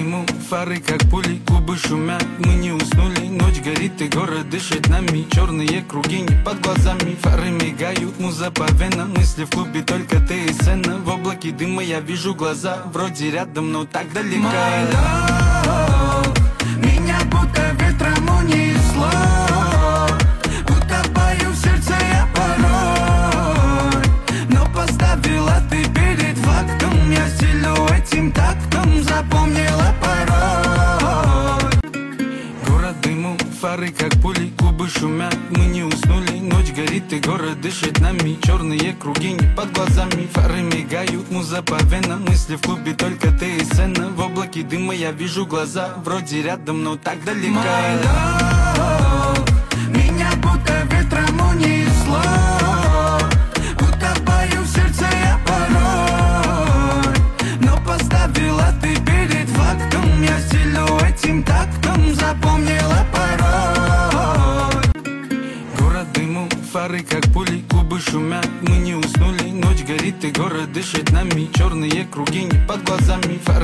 дыму, фары как пули, губы шумят, мы не уснули. Ночь горит и город дышит нами, черные круги не под глазами. Фары мигают, муза по венам, мысли в клубе только ты и сцена. В облаке дыма я вижу глаза, вроде рядом, но так далеко. My love, меня будто ветром унесло, утопаю в сердце я порой, но поставила ты перед фактом, я стелю этим тактом, запомнила порой. Город дыму, фары как пули, губы шумят, мы не уснули. Ночь горит и город дышит нами, черные круги не под глазами. Фары мигают, муза по венам, мысли в клубе только ты и сцена. В облаке дыма я вижу глаза, вроде рядом, но так далеко. My love, меня будто ветром унесло, утопаю в сердце я порой, но поставила ты перед фактом, я стелю этим тактом, запомнила порой. Город дыму, фары как пули, губы шумят, мы не уснули. Ночь горит и город дышит нами, черные круги не под глазами. Фары